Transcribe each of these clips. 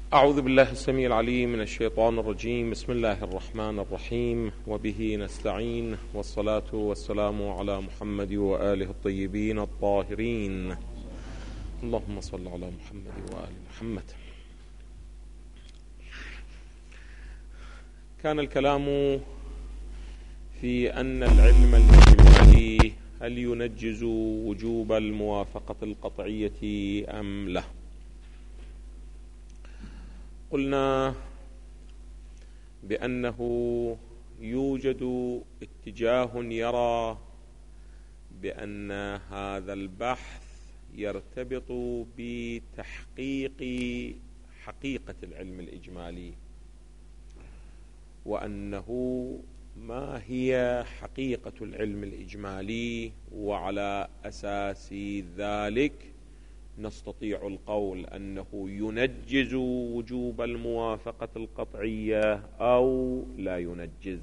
أعوذ بالله السميع العليم من الشيطان الرجيم. بسم الله الرحمن الرحيم، وبه نستعين، والصلاة والسلام على محمد وآله الطيبين الطاهرين. اللهم صل على محمد وآل محمد. كان الكلام في أن العلم الإجمالي هل ينجز وجوب الموافقة القطعية أم لا؟ قلنا بأنه يوجد اتجاه يرى بأن هذا البحث يرتبط بتحقيق حقيقة العلم الإجمالي، وأنه ما هي حقيقة العلم الإجمالي، وعلى أساس ذلك نستطيع القول أنه ينجز وجوب الموافقة القطعية أو لا ينجز.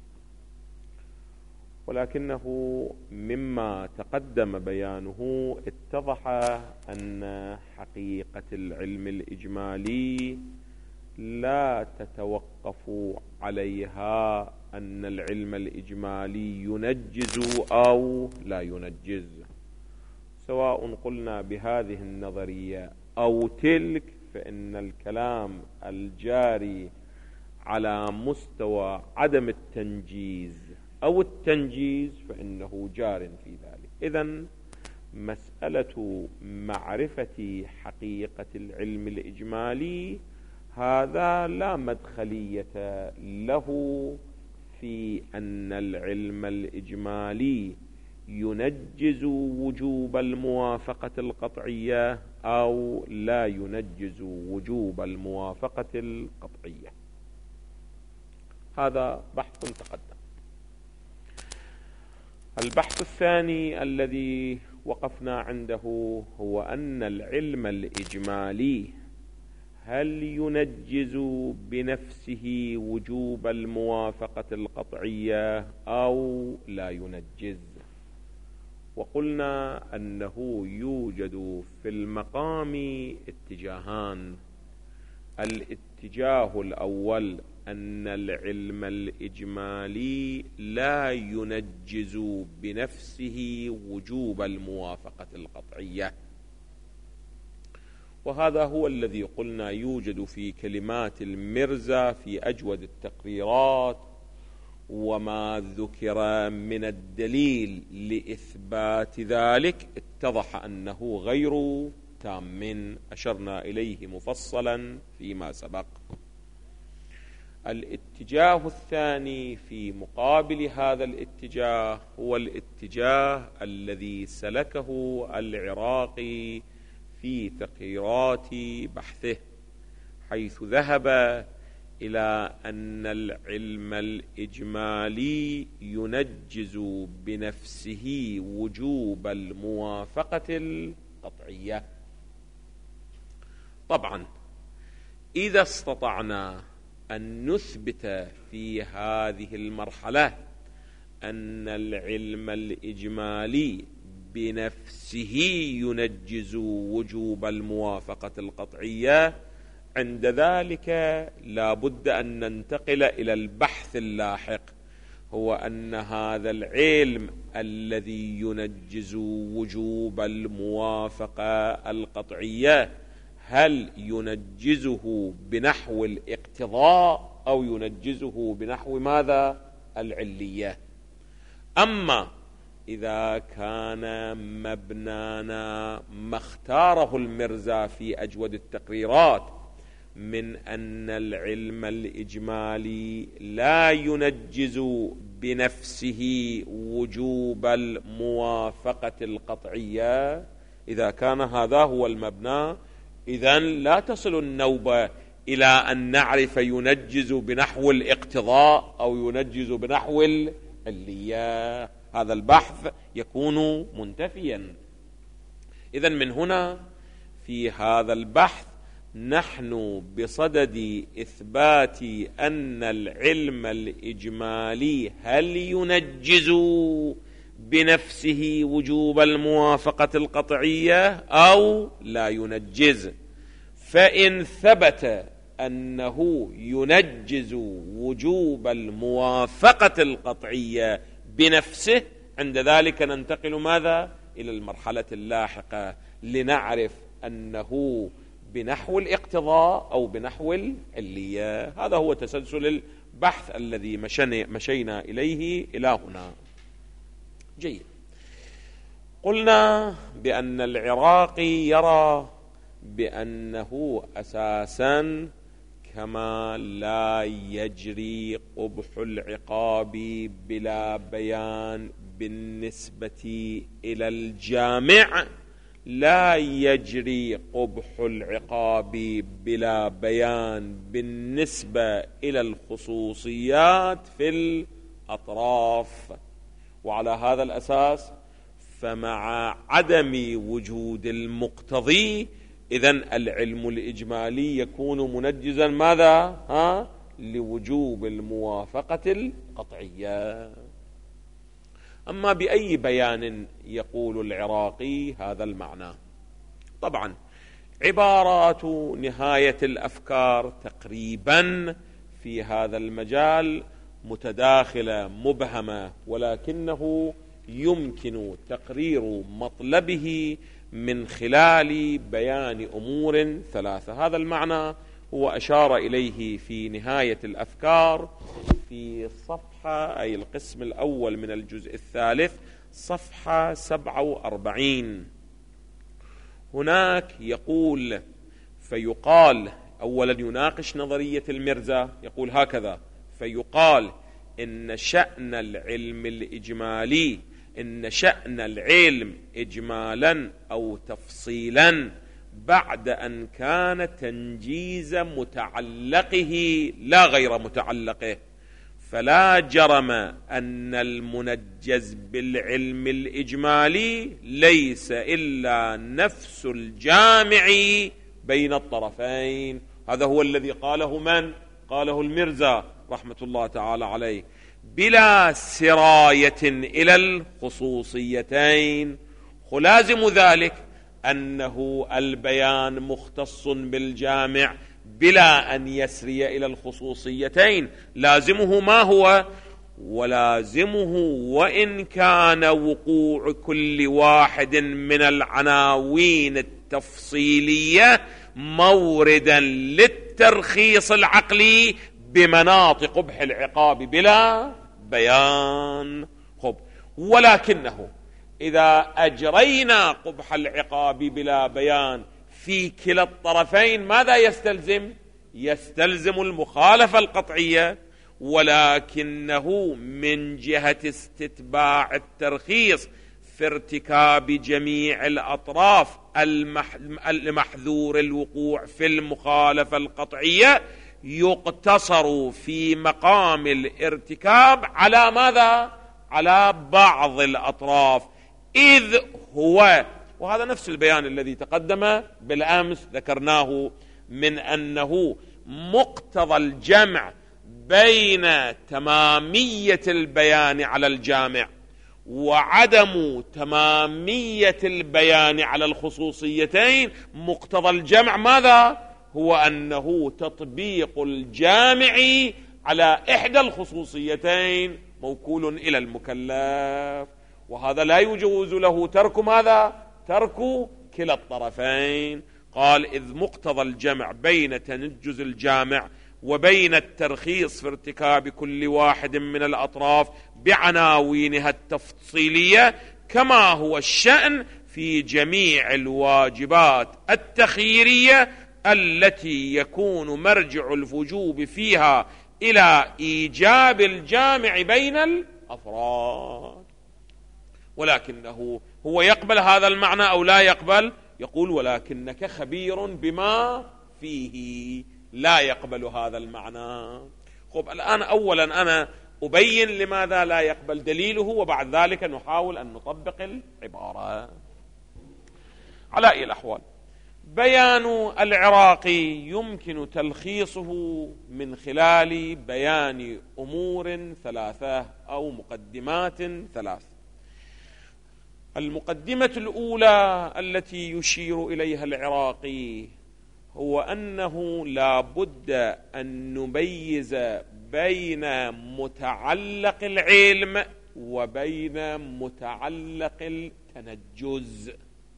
ولكنه مما تقدم بيانه اتضح أن حقيقة العلم الإجمالي لا تتوقف عليها أن العلم الإجمالي ينجز أو لا ينجز، سواء قلنا بهذه النظرية أو تلك، فإن الكلام الجاري على مستوى عدم التنجيز أو التنجيز فإنه جار في ذلك. إذن مسألة معرفة حقيقة العلم الإجمالي هذا لا مدخلية له في أن العلم الإجمالي ينجز وجوب الموافقة القطعية أو لا ينجز وجوب الموافقة القطعية. هذا بحث تقدم. البحث الثاني الذي وقفنا عنده هو أن العلم الإجمالي هل ينجز بنفسه وجوب الموافقة القطعية أو لا ينجز. وقلنا أنه يوجد في المقام اتجاهان. الاتجاه الأول أن العلم الإجمالي لا ينجز بنفسه وجوب الموافقة القطعية، وهذا هو الذي قلنا يوجد في كلمات المرزا في أجود التقريرات، وما ذكر من الدليل لإثبات ذلك اتضح أنه غير تام، أشرنا إليه مفصلا فيما سبق. الاتجاه الثاني في مقابل هذا الاتجاه هو الاتجاه الذي سلكه العراقي في تقريرات بحثه، حيث ذهب إلى أن العلم الإجمالي ينجز بنفسه وجوب الموافقة القطعية. طبعا إذا استطعنا أن نثبت في هذه المرحلة أن العلم الإجمالي بنفسه ينجز وجوب الموافقة القطعية، عند ذلك لا بد أن ننتقل إلى البحث اللاحق، هو أن هذا العلم الذي ينجز وجوب الموافقة القطعية هل ينجزه بنحو الاقتضاء أو ينجزه بنحو ماذا؟ العلية. أما إذا كان مبنانا ما اختاره المرزا في أجود التقريرات من أن العلم الإجمالي لا ينجز بنفسه وجوب الموافقة القطعية، إذا كان هذا هو المبنى، إذن لا تصل النوبة إلى أن نعرف ينجز بنحو الاقتضاء أو ينجز بنحو العلية، هذا البحث يكون منتفيا. إذن من هنا في هذا البحث نحن بصدد إثبات أن العلم الإجمالي هل ينجز بنفسه وجوب الموافقة القطعية أو لا ينجز. فإن ثبت أنه ينجز وجوب الموافقة القطعية بنفسه، عند ذلك ننتقل ماذا؟ إلى المرحلة اللاحقة لنعرف أنه بنحو الاقتضاء أو بنحو العلية. هذا هو تسلسل البحث الذي مشينا إليه إلى هنا. جيد. قلنا بأن العراقي يرى بأنه أساسا كما لا يجري قبح العقاب بلا بيان بالنسبة إلى الجامع، لا يجري قبح العقاب بلا بيان بالنسبة إلى الخصوصيات في الأطراف. وعلى هذا الأساس فمع عدم وجود المقتضي إذن العلم الإجمالي يكون منجزا ماذا؟ لوجوب الموافقة القطعية. أما بأي بيان يقول العراقي هذا المعنى؟ طبعا عبارات نهاية الأفكار تقريبا في هذا المجال متداخلة مبهمة، ولكنه يمكن تقرير مطلبه من خلال بيان أمور ثلاثة. هذا المعنى هو أشار إليه في نهاية الأفكار في صفحة، أي القسم الأول من الجزء الثالث، صفحة 47. هناك يقول فيقال، أولا يناقش نظرية المرزا، يقول هكذا: فيقال إن شأن العلم الإجمالي، إن شأن العلم إجمالا أو تفصيلا بعد أن كان تنجيز متعلقه لا غير متعلقه، فلا جرم أن المنجز بالعلم الإجمالي ليس إلا نفس الجامع بين الطرفين. هذا هو الذي قاله من؟ قاله المرزا رحمة الله تعالى عليه، بلا سراية إلى الخصوصيتين. خلازم ذلك أنه البيان مختص بالجامع بلا أن يسري إلى الخصوصيتين. لازمه ما هو؟ ولازمه وإن كان وقوع كل واحد من العناوين التفصيلية موردا للترخيص العقلي بمناط قبح العقاب بلا بيان. ولكنه إذا أجرينا قبح العقاب بلا بيان في كلا الطرفين ماذا يستلزم؟ يستلزم المخالفة القطعية، ولكنه من جهة استتباع الترخيص في ارتكاب جميع الأطراف المحذور الوقوع في المخالفة القطعية يقتصر في مقام الارتكاب على ماذا؟ على بعض الأطراف، إذ هو، وهذا نفس البيان الذي تقدم بالأمس ذكرناه، من أنه مقتضى الجمع بين تمامية البيان على الجامع وعدم تمامية البيان على الخصوصيتين، مقتضى الجمع ماذا؟ هو أنه تطبيق الجامع على إحدى الخصوصيتين موكول إلى المكلف، وهذا لا يجوز له ترك ماذا؟ ترك كلا الطرفين. قال إذ مقتضى الجمع بين تنجز الجامع وبين الترخيص في ارتكاب كل واحد من الأطراف بعناوينها التفصيلية، كما هو الشأن في جميع الواجبات التخييرية التي يكون مرجع الوجوب فيها إلى إيجاب الجامع بين الأفراد. ولكنه هو يقبل هذا المعنى أو لا يقبل؟ يقول ولكنك خبير بما فيه، لا يقبل هذا المعنى. الآن أولا أنا أبين لماذا لا يقبل دليله، وبعد ذلك نحاول أن نطبق العبارة. على أي الأحوال بيان العراقي يمكن تلخيصه من خلال بيان أمور ثلاثة أو مقدمات ثلاث. المقدمة الأولى التي يشير إليها العراقي هو أنه لا بد أن نميز بين متعلق العلم وبين متعلق التنجز.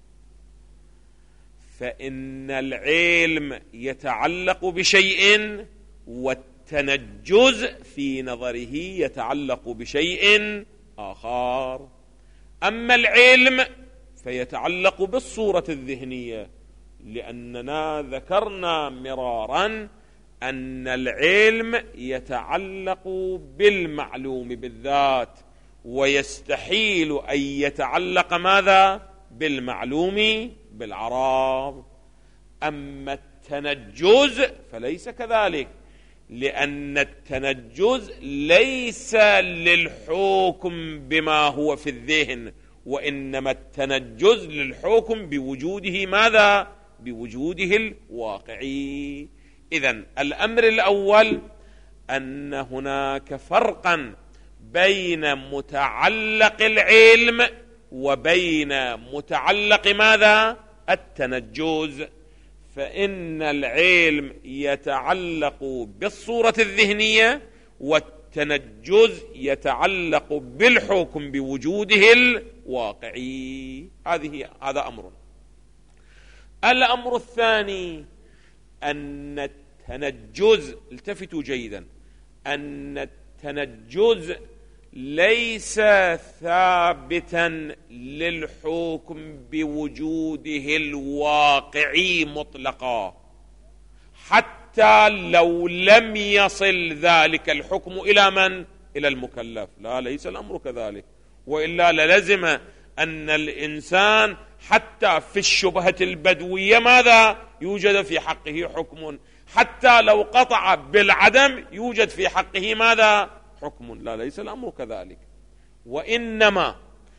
فإن العلم يتعلق بشيء، والتنجز في نظره يتعلق بشيء آخر. أما العلم فيتعلق بالصورة الذهنية، لأننا ذكرنا مرارا أن العلم يتعلق بالمعلوم بالذات، ويستحيل أن يتعلق ماذا؟ بالمعلوم بالعرب. أما التنجز فليس كذلك، لأن التنجز ليس للحكم بما هو في الذهن، وإنما التنجز للحكم بوجوده ماذا؟ بوجوده الواقعي. إذن الأمر الأول أن هناك فرقا بين متعلق العلم وبين متعلق ماذا؟ التنجز. فإن العلم يتعلق بالصورة الذهنية، والتنجز يتعلق بالحكم بوجوده الواقعي. هذا أمر. الأمر الثاني أن التنجز، التفتوا جيدا، أن التنجز ليس ثابتا للحكم بوجوده الواقعي مطلقا، حتى لو لم يصل ذلك الحكم إلى من؟ إلى المكلف. لا، ليس الأمر كذلك، وإلا للزم أن الإنسان حتى في الشبهة البدوية ماذا؟ يوجد في حقه حكم، حتى لو قطع بالعدم يوجد في حقه ماذا؟ حكم. لا، ليس الأمر كذلك، وإنما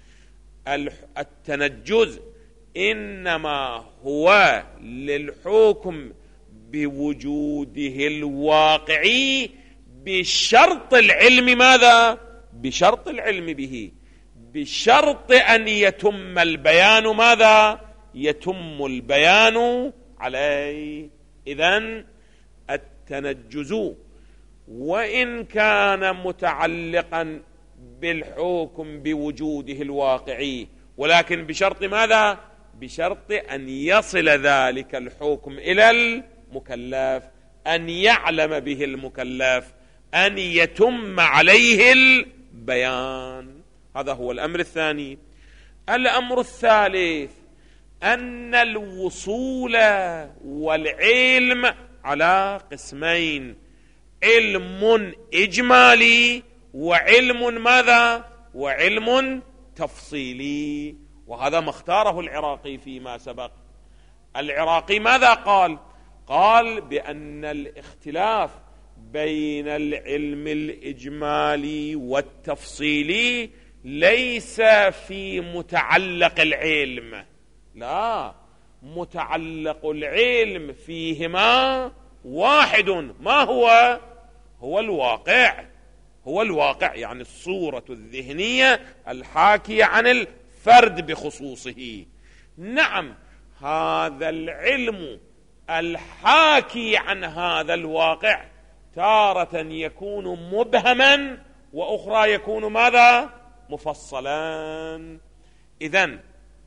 التنجز إنما هو للحكم بوجوده الواقعي بشرط العلم ماذا؟ بشرط العلم به، بشرط أن يتم البيان ماذا؟ يتم البيان عليه. إذن التنجز وإن كان متعلقا بالحكم بوجوده الواقعي، ولكن بشرط ماذا؟ بشرط أن يصل ذلك الحكم إلى المكلف، أن يعلم به المكلف، أن يتم عليه البيان. هذا هو الأمر الثاني. الأمر الثالث أن الوصول والعلم على قسمين: علم إجمالي وعلم ماذا؟ وعلم تفصيلي. وهذا ما اختاره العراقي فيما سبق. العراقي ماذا قال؟ قال بأن الاختلاف بين العلم الإجمالي والتفصيلي ليس في متعلق العلم، لا، متعلق العلم فيهما واحد. ما هو؟ هو الواقع. هو الواقع، يعني الصورة الذهنية الحاكية عن الفرد بخصوصه. نعم، هذا العلم الحاكي عن هذا الواقع تارة يكون مبهما، وأخرى يكون ماذا؟ مفصلا. إذن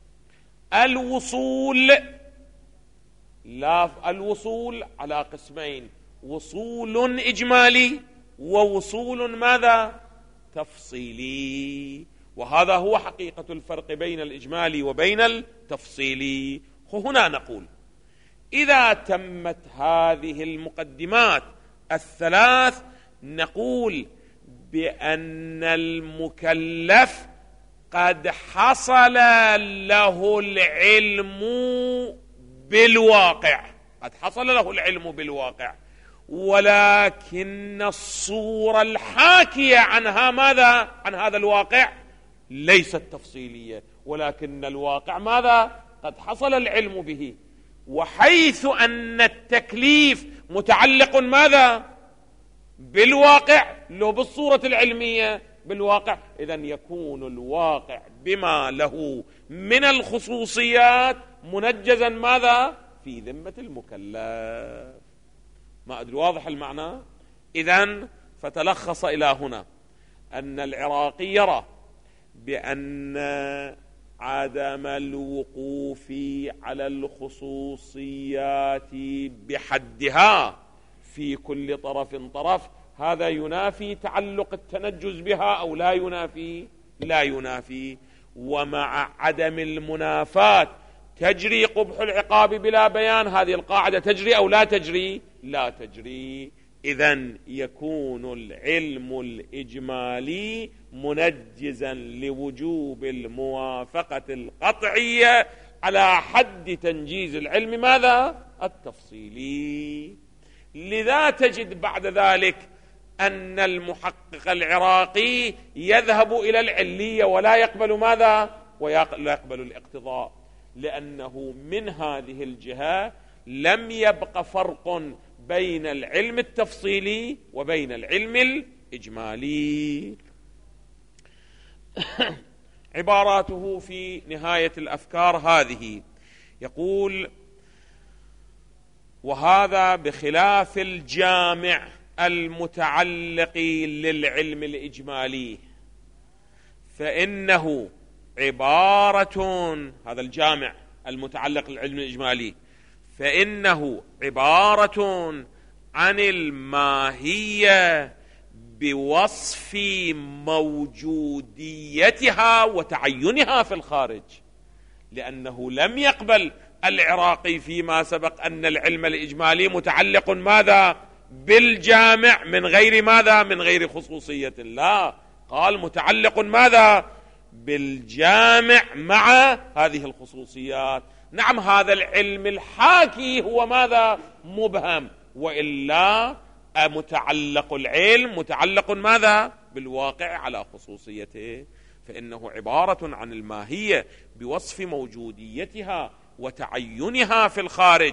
الوصول على قسمين: وصول إجمالي ووصول ماذا؟ تفصيلي. وهذا هو حقيقة الفرق بين الإجمالي وبين التفصيلي. هنا نقول إذا تمت هذه المقدمات الثلاث نقول بأن المكلف قد حصل له العلم بالواقع، قد حصل له العلم بالواقع، ولكن الصورة الحاكية عنها ماذا؟ عن هذا الواقع ليست تفصيلية، ولكن الواقع ماذا؟ قد حصل العلم به. وحيث أن التكليف متعلق ماذا؟ بالواقع، لو بالصورة العلمية بالواقع، إذن يكون الواقع بما له من الخصوصيات منجزا ماذا؟ في ذمة المكلف. ما أدري واضح المعنى؟ إذن فتلخص إلى هنا أن العراقي يرى بأن عدم الوقوف على الخصوصيات بحدها في كل طرف هذا ينافي تعلق التنجز بها أو لا ينافي؟ لا ينافي. ومع عدم المنافاة تجري قبح العقاب بلا بيان، هذه القاعدة تجري أو لا تجري؟ لا تجري. إذن يكون العلم الإجمالي منجزا لوجوب الموافقة القطعية على حد تنجيز العلم ماذا؟ التفصيلي. لذا تجد بعد ذلك أن المحقق العراقي يذهب إلى العلية ولا يقبل ماذا؟ ولا يقبل الاقتضاء، لأنه من هذه الجهة لم يبق فرق بين العلم التفصيلي وبين العلم الإجمالي. عباراته في نهاية الأفكار هذه يقول: وهذا بخلاف الجامع المتعلق للعلم الإجمالي، فإنه عبارة، هذا الجامع المتعلق للعلم الإجمالي، فإنه عبارة عن الماهية بوصف موجوديتها وتعينها في الخارج. لأنه لم يقبل العراقي فيما سبق أن العلم الإجمالي متعلق ماذا؟ بالجامع من غير ماذا؟ من غير خصوصية. لا، قال متعلق ماذا؟ بالجامع مع هذه الخصوصيات. نعم، هذا العلم الحاكي هو ماذا؟ مبهم، وإلا متعلق العلم متعلق ماذا؟ بالواقع على خصوصيته. فإنه عبارة عن الماهية بوصف موجوديتها وتعينها في الخارج،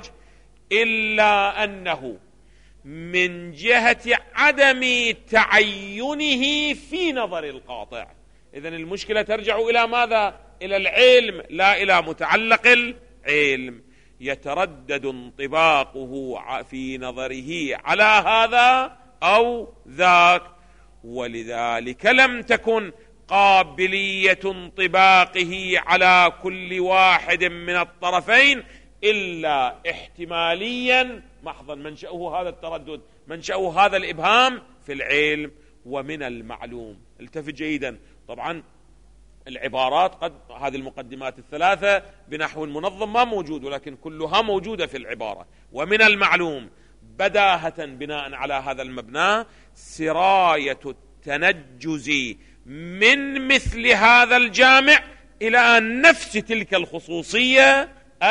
إلا أنه من جهة عدم تعينه في نظر القاطع. إذن المشكلة ترجع إلى ماذا؟ إلى العلم لا إلى متعلق العلم. يتردد انطباقه في نظره على هذا أو ذاك، ولذلك لم تكن قابلية انطباقه على كل واحد من الطرفين إلا احتماليا محضا. منشأه هذا التردد، منشأه هذا الإبهام في العلم. ومن المعلوم، التفت جيدا، طبعا العبارات قد هذه المقدمات الثلاثة بنحو منظم ما موجود، ولكن كلها موجودة في العبارة. ومن المعلوم بداهة بناء على هذا المبنى سراية التنجز من مثل هذا الجامع إلى نفس تلك الخصوصية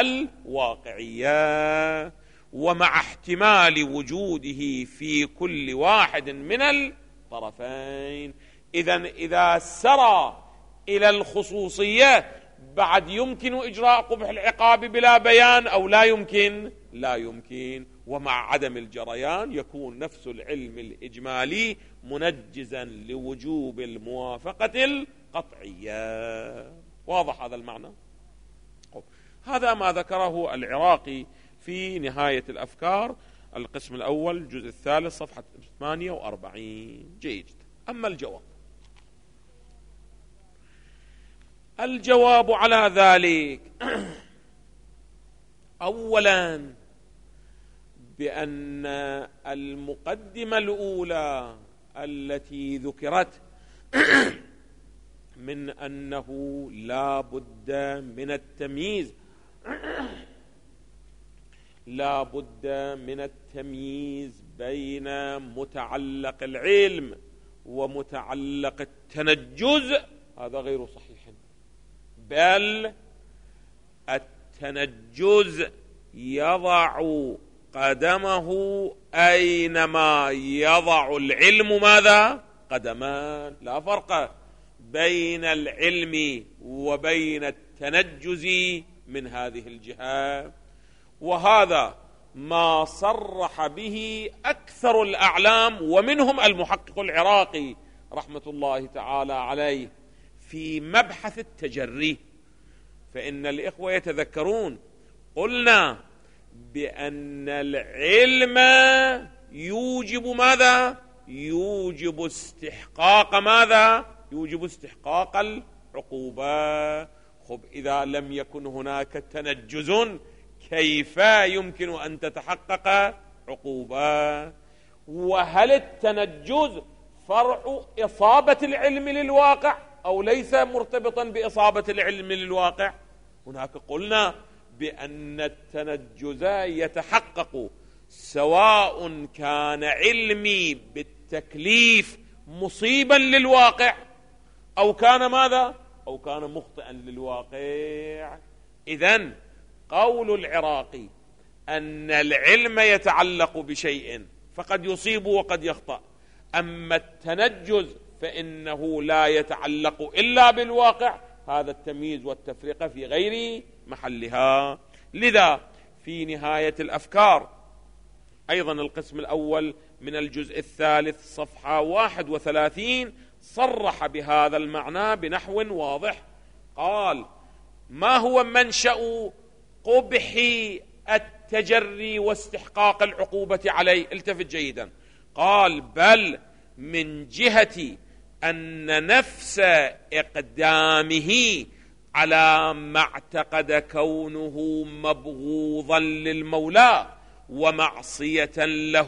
الواقعية، ومع احتمال وجوده في كل واحد من الطرفين. إذن إذا سرى إلى الخصوصية بعد يمكن إجراء قبح العقاب بلا بيان أو لا يمكن؟ لا يمكن. ومع عدم الجريان يكون نفس العلم الإجمالي منجزا لوجوب الموافقة القطعية. واضح هذا المعنى؟ هذا ما ذكره العراقي في نهاية الأفكار، القسم الأول الجزء الثالث صفحة 48. جيد. أما الجواب على ذلك أولا بأن المقدمة الأولى التي ذكرت من أنه لا بد من التمييز، لا بد من التمييز بين متعلق العلم ومتعلق التنجز، هذا غير صحيح. بل التنجز يضع قدمه أينما يضع العلم ماذا؟ قدمان. لا فرق بين العلم وبين التنجز من هذه الجهة. وهذا ما صرح به أكثر الأعلام ومنهم المحقق العراقي رحمة الله تعالى عليه في مبحث التجري. فإن الإخوة يتذكرون قلنا بأن العلم يوجب ماذا؟ يوجب استحقاق ماذا؟ يوجب استحقاق العقوبة. خب إذا لم يكن هناك تنجز كيف يمكن أن تتحقق عقوبة؟ وهل التنجز فرع إصابة العلم للواقع أو ليس مرتبطا بإصابة العلم للواقع؟ هناك قلنا بأن التنجز يتحقق سواء كان علمي بالتكليف مصيبا للواقع أو كان ماذا؟ أو كان مخطئا للواقع. إذن قول العراقي أن العلم يتعلق بشيء فقد يصيب وقد يخطأ، أما التنجز فإنه لا يتعلق إلا بالواقع، هذا التمييز والتفرقة في غير محلها. لذا في نهاية الأفكار أيضا القسم الأول من الجزء الثالث صفحة 31 صرح بهذا المعنى بنحو واضح. قال: ما هو منشأ قبح التجري واستحقاق العقوبة عليه؟ التفت جيدا. قال: بل من جهة أن نفس إقدامه على ما اعتقد كونه مبغوضا للمولى ومعصية له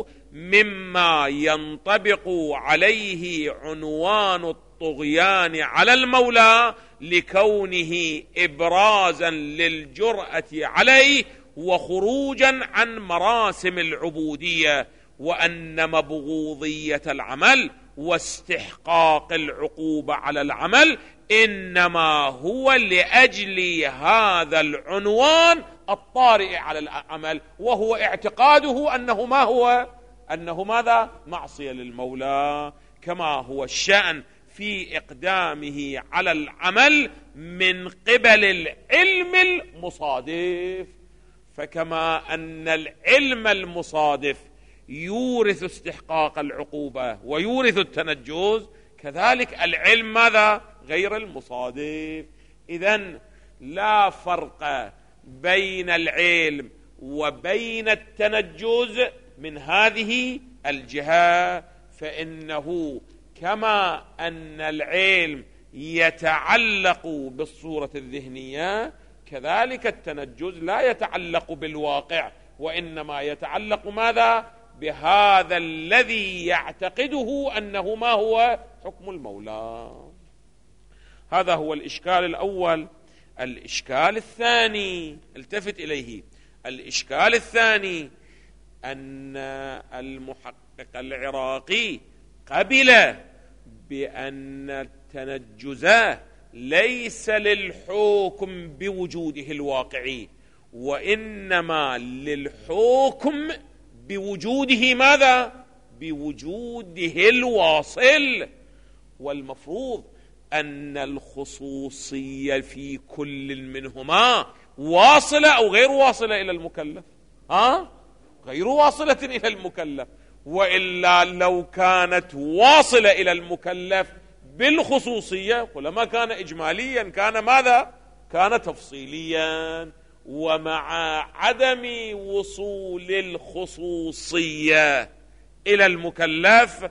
مما ينطبق عليه عنوان الطغيان على المولى لكونه إبرازا للجرأة عليه وخروجا عن مراسم العبودية، وأن مبغوضية العمل واستحقاق العقوبة على العمل إنما هو لأجل هذا العنوان الطارئ على العمل، وهو اعتقاده أنه ما هو؟ أنه ماذا؟ معصية للمولى، كما هو الشأن في إقدامه على العمل من قبل العلم المصادف. فكما أن العلم المصادف يورث استحقاق العقوبة ويورث التنجز، كذلك العلم ماذا؟ غير المصادف. إذن لا فرق بين العلم وبين التنجز من هذه الجهة، فإنه كما أن العلم يتعلق بالصورة الذهنية كذلك التنجز لا يتعلق بالواقع، وإنما يتعلق ماذا؟ بهذا الذي يعتقده أنه ما هو؟ حكم المولى. هذا هو الإشكال الأول. الإشكال الثاني التفت إليه. الإشكال الثاني أن المحقق العراقي قبل بأن التنجز ليس للحكم بوجوده الواقعي، وإنما للحكم بوجوده ماذا؟ بوجوده الواصل. والمفروض أن الخصوصية في كل منهما واصلة أو غير واصلة إلى المكلف؟ غير واصلة إلى المكلف، وإلا لو كانت واصلة إلى المكلف بالخصوصية ولما كان إجماليا، كان ماذا؟ كان تفصيليا. ومع عدم وصول الخصوصية إلى المكلف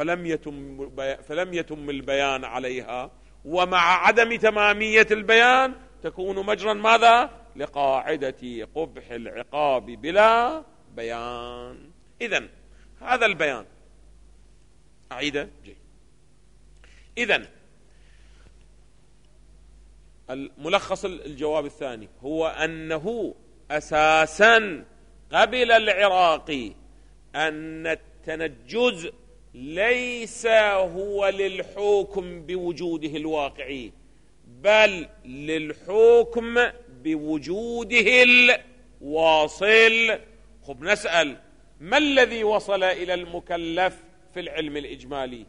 فلم يتم البيان عليها، ومع عدم تمامية البيان تكون مجرا ماذا؟ لقاعدة قبح العقاب بلا بيان. إذن هذا البيان أعيده جيد. إذن الملخص الجواب الثاني هو أنه أساسا قبل العراقي أن التنجز ليس هو للحكم بوجوده الواقعي، بل للحكم بوجوده الواصل. خب نسأل: ما الذي وصل إلى المكلف في العلم الإجمالي؟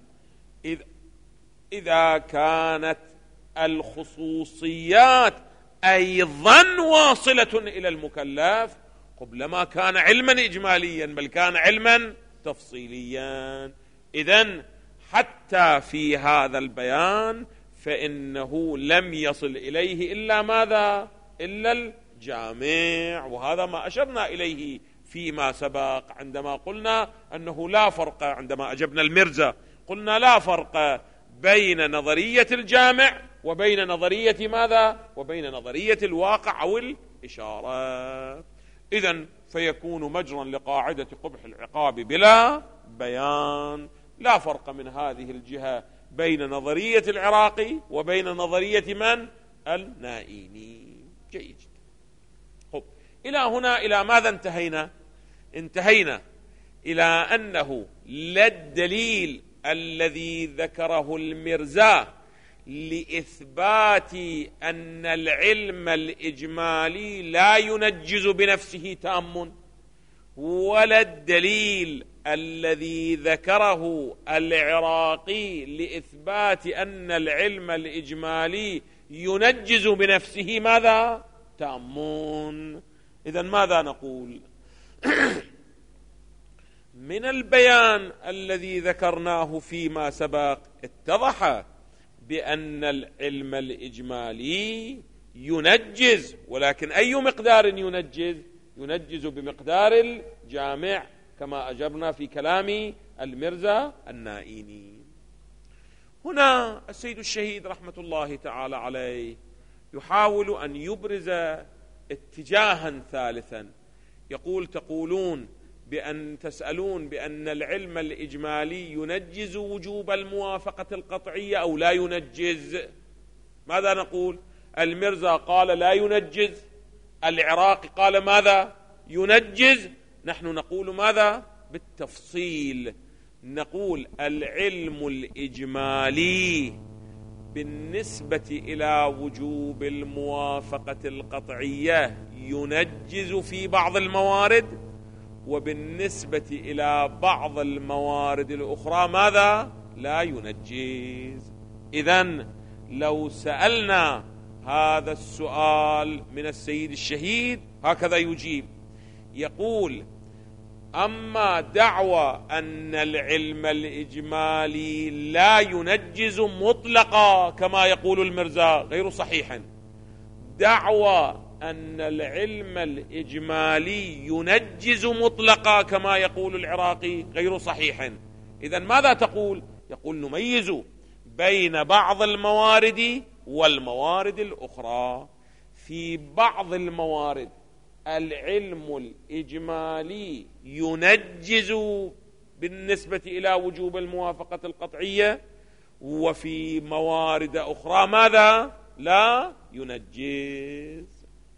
إذا كانت الخصوصيات أيضا واصلة إلى المكلف، قبل ما كان علما إجماليا بل كان علما تفصيليا. إذن حتى في هذا البيان فإنه لم يصل إليه إلا ماذا؟ إلا الجامع، وهذا ما أشرنا إليه فيما سبق عندما قلنا أنه لا فرق، عندما أجبنا المرزا قلنا لا فرق بين نظرية الجامع وبين نظرية ماذا؟ وبين نظرية الواقع أو الإشارة. إذن فيكون مجرا لقاعدة قبح العقاب بلا بيان. لا فرق من هذه الجهة بين نظرية العراقي وبين نظرية من؟ النائيني. جيد. إلى هنا إلى ماذا انتهينا؟ انتهينا إلى أنه لا الدليل الذي ذكره المرزا لإثبات أن العلم الإجمالي لا ينجز بنفسه تام، ولا الدليل الذي ذكره العراقي لإثبات أن العلم الإجمالي ينجز بنفسه ماذا؟ تام. إذن ماذا نقول؟ من البيان الذي ذكرناه فيما سبق اتضح بأن العلم الإجمالي ينجز، ولكن أي مقدار ينجز؟ ينجز بمقدار الجامع كما أجبنا في كلام المرزا النائيني. هنا السيد الشهيد رحمة الله تعالى عليه يحاول أن يبرز اتجاها ثالثا. يقول تقولون تسألون بأن العلم الإجمالي ينجز وجوب الموافقة القطعية أو لا ينجز. ماذا نقول؟ المرزا قال لا ينجز، العراقي قال ماذا؟ ينجز. نحن نقول ماذا؟ بالتفصيل نقول العلم الإجمالي بالنسبة إلى وجوب الموافقة القطعية ينجز في بعض الموارد، وبالنسبة إلى بعض الموارد الأخرى ماذا؟ لا ينجز. إذن لو سألنا هذا السؤال من السيد الشهيد هكذا يجيب، يقول أما دعوى أن العلم الإجمالي لا ينجز مطلقا كما يقول المرزا غير صحيح. دعوى أن العلم الإجمالي ينجز مطلقا كما يقول العراقي غير صحيح. إذن ماذا تقول؟ يقول نميز بين بعض الموارد والموارد الأخرى. في بعض الموارد العلم الإجمالي ينجز بالنسبة إلى وجوب الموافقة القطعية، وفي موارد أخرى ماذا؟ لا ينجز.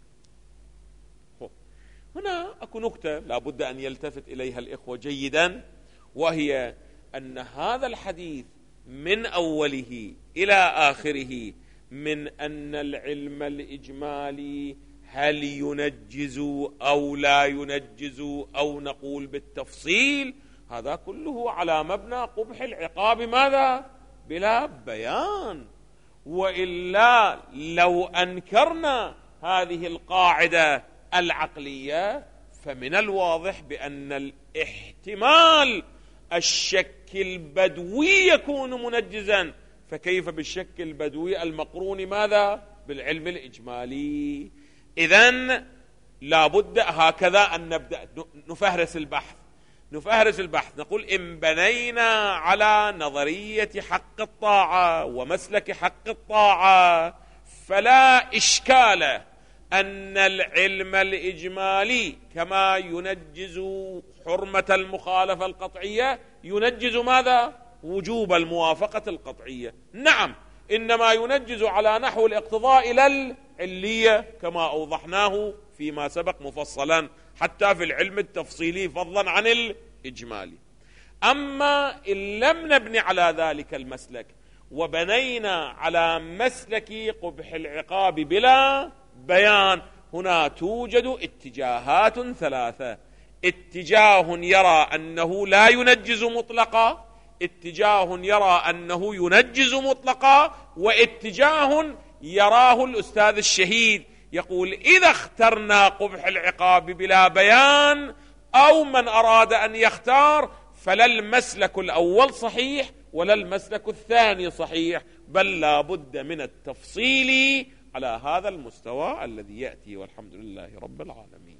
هنا أكو نكتة لا بد أن يلتفت إليها الإخوة جيدا، وهي أن هذا الحديث من أوله إلى آخره من أن العلم الإجمالي هل ينجز أو لا ينجز أو نقول بالتفصيل، هذا كله على مبنى قبح العقاب ماذا؟ بلا بيان. وإلا لو أنكرنا هذه القاعدة العقلية فمن الواضح بأن الاحتمال الشك البدوي يكون منجزا، فكيف بالشك البدوي المقرون ماذا؟ بالعلم الإجمالي. إذن لابد هكذا أن نبدأ نفهرس البحث. نقول إن بنينا على نظرية حق الطاعة ومسلك حق الطاعة فلا إشكال أن العلم الإجمالي كما ينجز حرمة المخالفة القطعية ينجز ماذا؟ وجوب الموافقة القطعية. نعم، إنما ينجز على نحو الاقتضاء إلى العلية كما أوضحناه فيما سبق مفصلا حتى في العلم التفصيلي فضلا عن الإجمالي. أما إن لم نبني على ذلك المسلك وبنينا على مسلك قبح العقاب بلا بيان، هنا توجد اتجاهات ثلاثة. اتجاه يرى أنه لا ينجز مطلقا، اتجاه يرى أنه ينجز مطلقا، واتجاه يراه الأستاذ الشهيد يقول إذا اخترنا قبح العقاب بلا بيان أو من أراد أن يختار فلا المسلك الأول صحيح ولا المسلك الثاني صحيح، بل لا بد من التفصيل على هذا المستوى الذي يأتي، والحمد لله رب العالمين.